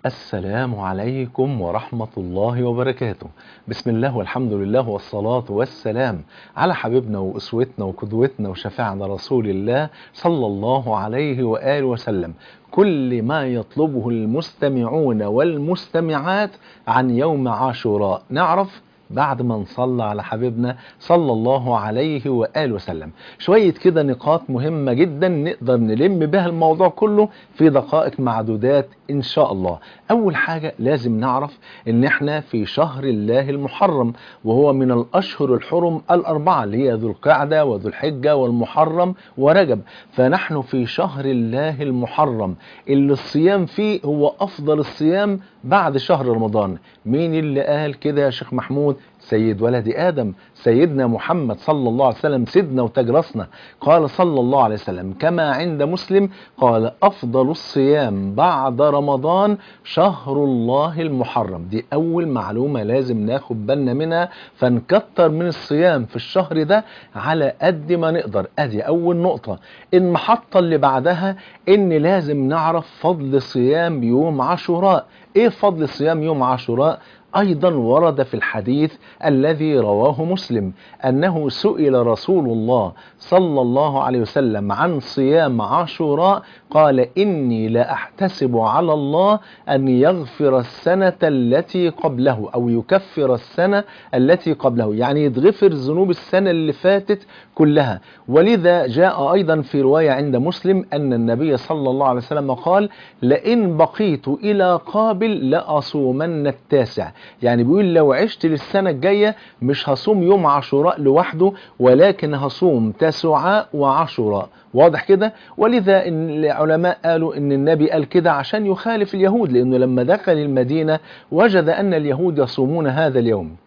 السلام عليكم ورحمة الله وبركاته. بسم الله والحمد لله والصلاة والسلام على حبيبنا وأسوتنا وقدوتنا وشفيعنا رسول الله صلى الله عليه وآله وسلم. كل ما يطلبه المستمعون والمستمعات عن يوم عاشوراء نعرف بعد ما نصلى على حبيبنا صلى الله عليه وآله وسلم. شوية كده نقاط مهمة جدا نقدر نلم بها الموضوع كله في دقائق معدودات إن شاء الله. أول حاجة لازم نعرف إن إحنا في شهر الله المحرم، وهو من الأشهر الحرم الأربعة اللي هي ذو القعدة وذو الحجة والمحرم ورجب. فنحن في شهر الله المحرم اللي الصيام فيه هو أفضل الصيام بعد شهر رمضان. مين اللي قال كده يا شيخ محمود؟ سيد ولد آدم سيدنا محمد صلى الله عليه وسلم، سيدنا وتاج راسنا. قال صلى الله عليه وسلم كما عند مسلم، قال أفضل الصيام بعد رمضان شهر الله المحرم. دي أول معلومة لازم ناخد بالنا منها، فنكتر من الصيام في الشهر ده على قد ما نقدر. أدي أول نقطة. المحطة اللي بعدها إن لازم نعرف فضل صيام يوم عاشوراء. إيه فضل صيام يوم عاشوراء؟ أيضا ورد في الحديث الذي رواه مسلم أنه سئل رسول الله صلى الله عليه وسلم عن صيام عاشوراء، قال إني لا أحتسب على الله أن يغفر السنة التي قبله أو يكفر السنة التي قبله، يعني يتغفر ذنوب السنة اللي فاتت كلها. ولذا جاء أيضا في رواية عند مسلم أن النبي صلى الله عليه وسلم قال لئن بقيت إلى قابل لأصومن التاسع. يعني بيقول لو عشت للسنة الجاية مش هصوم يوم عاشوراء لوحده، ولكن هصوم تسعاء وعاشوراء. واضح كده؟ ولذا إن العلماء قالوا إن النبي قال كده عشان يخالف اليهود، لأنه لما دخل المدينة وجد أن اليهود يصومون هذا اليوم،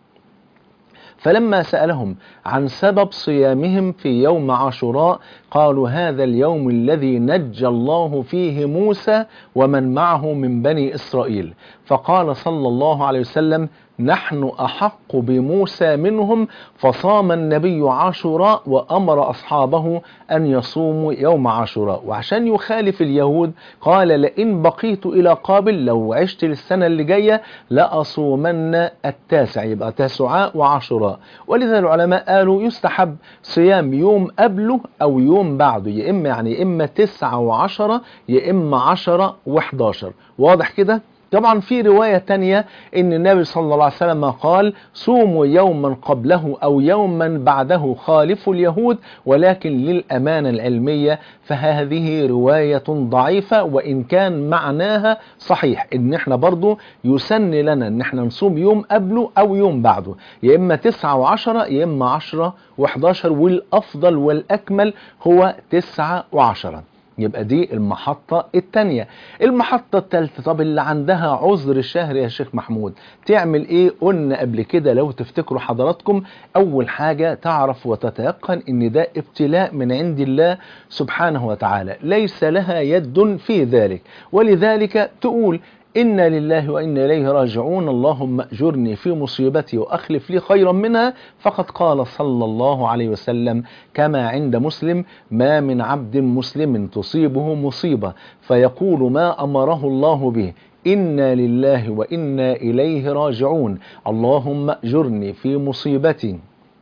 فلما سألهم عن سبب صيامهم في يوم عاشوراء قالوا هذا اليوم الذي نجى الله فيه موسى ومن معه من بني إسرائيل. فقال صلى الله عليه وسلم نحن أحق بموسى منهم، فصام النبي عاشوراء وأمر أصحابه أن يصوموا يوم عاشوراء. وعشان يخالف اليهود قال لئن بقيت إلى قابل، لو عشت للسنة اللي جاية لأصومن التاسع، يبقى تاسعاء وعاشوراء. ولذا العلماء قالوا يستحب صيام يوم قبله أو يوم بعده، يا إما 9 و10 يا إما 10 و11. واضح كده؟ طبعا في رواية تانية ان النبي صلى الله عليه وسلم قال صوموا يوما قبله او يوما بعده خالفوا اليهود، ولكن للأمانة العلمية فهذه رواية ضعيفة، وان كان معناها صحيح ان احنا برضو يسن لنا ان احنا نصوم يوم قبله او يوم بعده، يا اما 9 و10 يا اما 10 و11، والافضل والاكمل هو 9 و10. يبقى دي المحطة التانية. المحطة التالتة، طب اللي عندها عذر الشهر يا شيخ محمود تعمل ايه؟ قلنا قبل كده لو تفتكروا حضراتكم، اول حاجة تعرف وتتيقن ان ده ابتلاء من عند الله سبحانه وتعالى، ليس لها يد في ذلك. ولذلك تقول إنا لله وإنا إليه راجعون، اللهم أجرني في مصيبتي وأخلف لي خيرا منها. فقد قال صلى الله عليه وسلم كما عند مسلم ما من عبد مسلم تصيبه مصيبة فيقول ما أمره الله به إنا لله وإنا إليه راجعون، اللهم أجرني في مصيبتي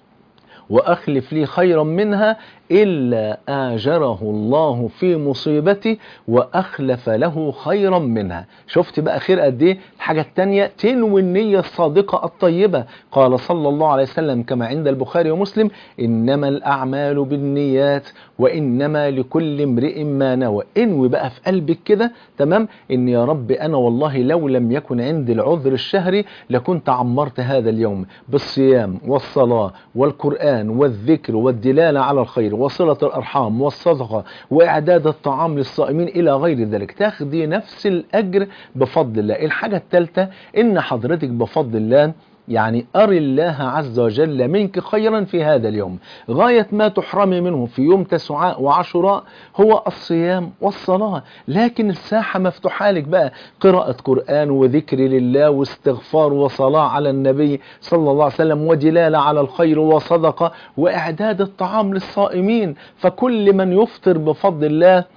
وأخلف لي خيرا منها إلا آجره الله في مصيبته وأخلف له خيرا منها. شفت بقى خير قد إيه؟ الحاجة التانية تنوي النية الصادقة الطيبة. قال صلى الله عليه وسلم كما عند البخاري ومسلم إنما الأعمال بالنيات وإنما لكل امرئ ما نوى. انوي بقى في قلبك كده تمام إن يا رب أنا والله لو لم يكن عندي العذر الشهري لكنت عمرت هذا اليوم بالصيام والصلاة والقرآن والذكر والدلالة على الخير وصلة الأرحام والصدقة وإعداد الطعام للصائمين إلى غير ذلك، تاخدي نفس الأجر بفضل الله. الحاجة الثالثة إن حضرتك بفضل الله يعني أري الله عز وجل منك خيرا في هذا اليوم. غاية ما تحرمي منه في يوم تسعاء وعاشوراء هو الصيام والصلاة، لكن الساحة مفتوحة لك بقى، قراءة قرآن وذكر لله واستغفار وصلاة على النبي صلى الله عليه وسلم ودلالة على الخير وصدقة وإعداد الطعام للصائمين. فكل من يفطر بفضل الله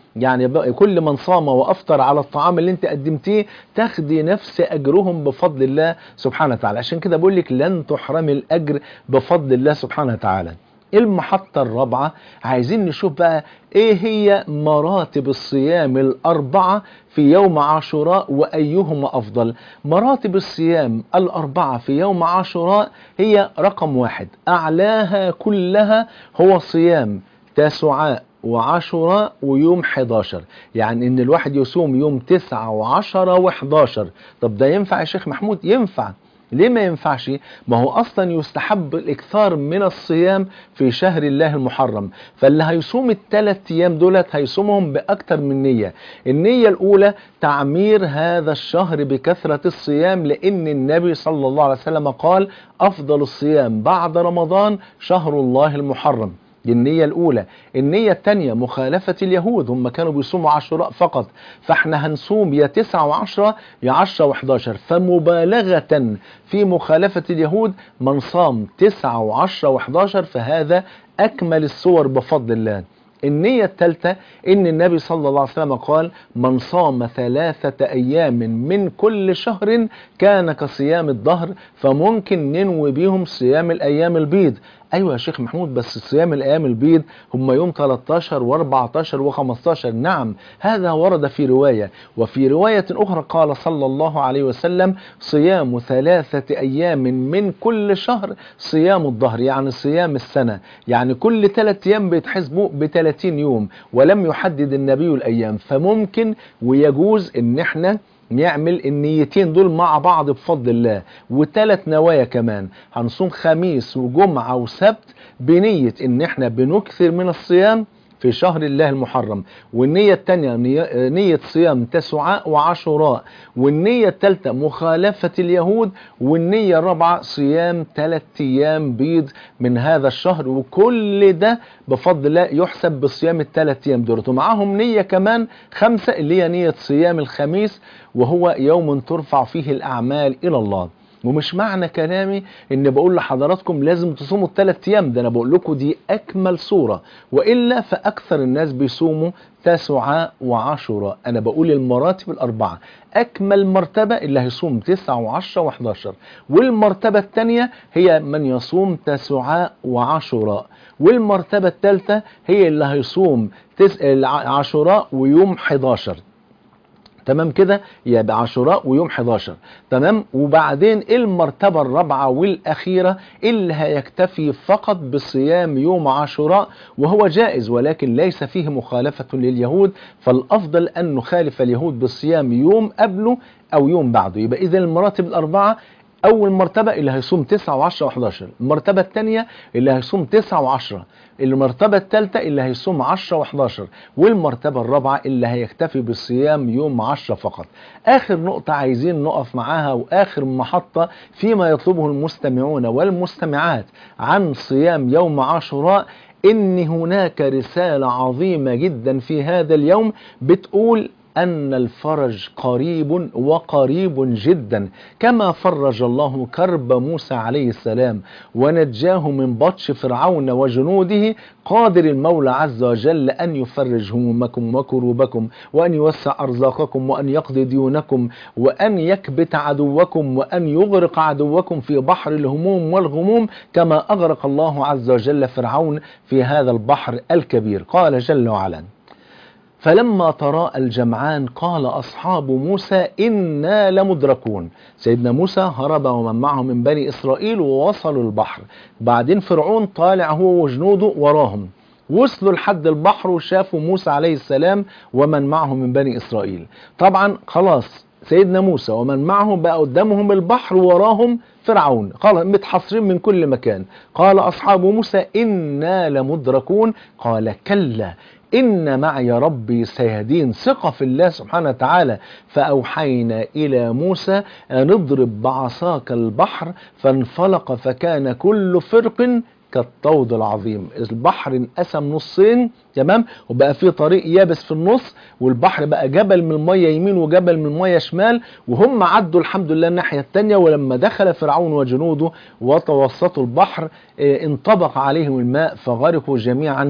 يعني كل من صام وأفطر على الطعام اللي انت قدمتيه تاخدي نفس أجرهم بفضل الله سبحانه وتعالى. عشان كده بقول لك لن تحرمي الأجر بفضل الله سبحانه وتعالى. المحطة الرابعة عايزين نشوف بقى ايه هي مراتب الصيام الأربعة في يوم عاشوراء وأيهما أفضل. مراتب الصيام الأربعة في يوم عاشوراء هي رقم 1 أعلاها كلها هو صيام تاسوعاء وعاشوراء ويوم 11. يعني ان الواحد يصوم يوم 9 و10 و11. طب ده ينفع يا شيخ محمود؟ ينفع. ليه ما ينفعش؟ ما هو اصلا يستحب الاكثار من الصيام في شهر الله المحرم. فاللي هيصوم ال3 ايام دولت هيصومهم باكتر من نية. النية الاولى تعمير هذا الشهر بكثرة الصيام، لان النبي صلى الله عليه وسلم قال افضل الصيام بعد رمضان شهر الله المحرم. دي النية الأولى. النية الثانية مخالفة اليهود، هم كانوا بيصوموا عاشوراء فقط، فاحنا هنصوم يا 9 و10 يا 10 و11. فمبالغة في مخالفة اليهود من صام 9 و10 و11 فهذا أكمل الصور بفضل الله. النية الثالثة ان النبي صلى الله عليه وسلم قال من صام 3 أيام من كل شهر كان كصيام الدهر، فممكن ننوي بيهم صيام الأيام البيض. ايوه يا شيخ محمود بس صيام الايام البيض هم يوم 13 و14 و15. نعم هذا ورد في رواية، وفي رواية اخرى قال صلى الله عليه وسلم صيام 3 أيام من كل شهر صيام الدهر، يعني صيام السنة. يعني كل 3 ايام بيتحسبوا ب30 يوم، ولم يحدد النبي الايام. فممكن ويجوز ان احنا نعمل النيتين دول مع بعض بفضل الله، و3 نوايا كمان. هنصوم خميس وجمعة وسبت بنية ان احنا بنكثر من الصيام في شهر الله المحرم، والنية الثانية نية صيام تسعاء وعاشوراء، والنية الثالثة مخالفة اليهود، والنية الرابعة صيام 3 أيام بيض من هذا الشهر. وكل ده بفضل الله يحسب بصيام ال3 أيام دول، ومعاهم نية كمان 5 اللي هي نية صيام الخميس، وهو يوم ترفع فيه الأعمال إلى الله. ومش معنى كلامي ان بقول لحضراتكم لازم تصوموا ال3 ايام، ده انا بقول لكم دي اكمل صورة، وإلا فاكثر الناس بيصوموا تاسوعاء وعاشوراء. انا بقول المراتب ال4. اكمل مرتبة اللي هيصوم 9 و10 و11، والمرتبة الثانية هي من يصوم تاسوعاء وعاشوراء، والمرتبة الثالثة هي اللي هيصوم عاشوراء ويوم 11. تمام كده؟ يبقى عاشوراء ويوم 11. تمام. وبعدين المرتبة الرابعة والأخيرة اللي هيكتفي فقط بصيام يوم عاشوراء، وهو جائز ولكن ليس فيه مخالفة لليهود، فالأفضل أن نخالف اليهود بصيام يوم قبله أو يوم بعده. يبقى إذن المراتب ال4: أول مرتبة اللي هيصوم 9 و10 و11، المرتبة الثانية اللي هيصوم 9 و10، المرتبة الثالثة اللي هيصوم 10 و11، والمرتبة الرابعة اللي هيكتفي بالصيام يوم 10 فقط. آخر نقطة عايزين نقف معاها وآخر محطة فيما يطلبه المستمعون والمستمعات عن صيام يوم عاشوراء، إن هناك رسالة عظيمة جدا في هذا اليوم بتقول أن الفرج قريب وقريب جدا، كما فرج الله كرب موسى عليه السلام ونجاه من بطش فرعون وجنوده. قادر المولى عز وجل أن يفرج همومكم وكروبكم، وأن يوسع أرزاقكم، وأن يقضي ديونكم، وأن يكبت عدوكم، وأن يغرق عدوكم في بحر الهموم والغموم، كما أغرق الله عز وجل فرعون في هذا البحر الكبير. قال جل وعلا: فلما تراءى الجمعان قال أصحاب موسى إنا لمدركون. سيدنا موسى هرب ومن معه من بني إسرائيل ووصلوا البحر، بعدين فرعون طالع هو وجنوده وراهم، وصلوا لحد البحر وشافوا موسى عليه السلام ومن معه من بني إسرائيل. طبعا خلاص سيدنا موسى ومن معه بقى قدامهم البحر وراهم فرعون، خلاص متحصرين من كل مكان. قال أصحاب موسى إنا لمدركون. قال كلا إن معي ربي سيهدين. ثقة في الله سبحانه وتعالى. فأوحينا إلى موسى أن اضرب بعصاك البحر فانفلق فكان كل فرق كالطود العظيم. البحر انقسم نصين، تمام، وبقى فيه طريق يابس في النص، والبحر بقى جبل من المية يمين وجبل من المية شمال، وهم عدوا الحمد لله الناحية التانية. ولما دخل فرعون وجنوده وتوسطوا البحر انطبق عليهم الماء فغرقوا جميعا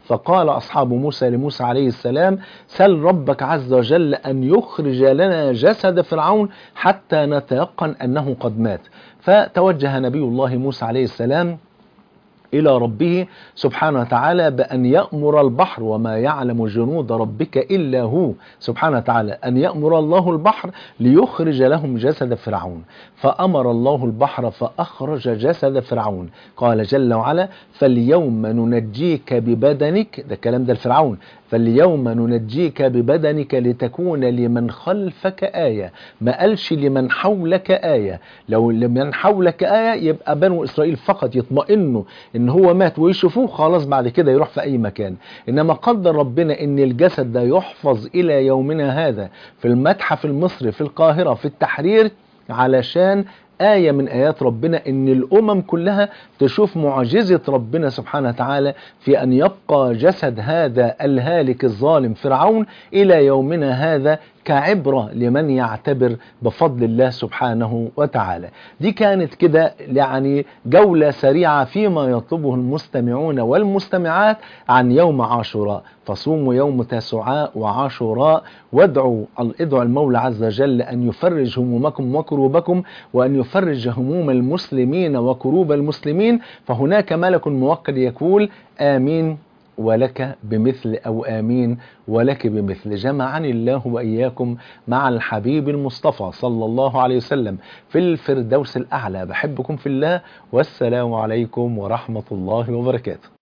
فقال أصحاب موسى لموسى عليه السلام: سل ربك عز وجل أن يخرج لنا جسد فرعون حتى نتيقن أنه قد مات. فتوجه نبي الله موسى عليه السلام إلى ربه سبحانه وتعالى بأن يأمر البحر، وما يعلم جنود ربك إلا هو سبحانه وتعالى، أن يأمر الله البحر ليخرج لهم جسد فرعون. فأمر الله البحر فأخرج جسد فرعون. قال جل وعلا: فاليوم ننجيك ببدنك، ده الكلام ده الفرعون، فاليوم ننجيك ببدنك لتكون لمن خلفك آية. ما قالش لمن حولك آية. لو لمن حولك آية يبقى بنو إسرائيل فقط يطمئنوا إن هو مات ويشوفوه خلاص، بعد كده يروح في أي مكان. إنما قدر ربنا إن الجسد ده يحفظ إلى يومنا هذا في المتحف المصري في القاهرة في التحرير، علشان آية من آيات ربنا إن الأمم كلها تشوف معجزة ربنا سبحانه وتعالى في أن يبقى جسد هذا الهالك الظالم فرعون إلى يومنا هذا كعبرة لمن يعتبر بفضل الله سبحانه وتعالى. دي كانت كده يعني جولة سريعة فيما يطلبه المستمعون والمستمعات عن يوم عاشوراء. فصوموا يوم تاسوعاء وعاشوراء، وادعوا المولى عز وجل أن يفرج همومكم وكروبكم، وأن يفرج هموم المسلمين وكروب المسلمين. فهناك ملك موكل يقول: آمين ولك بمثل، أو آمين ولك بمثل. جمعني الله وإياكم مع الحبيب المصطفى صلى الله عليه وسلم في الفردوس الأعلى. بحبكم في الله، والسلام عليكم ورحمة الله وبركاته.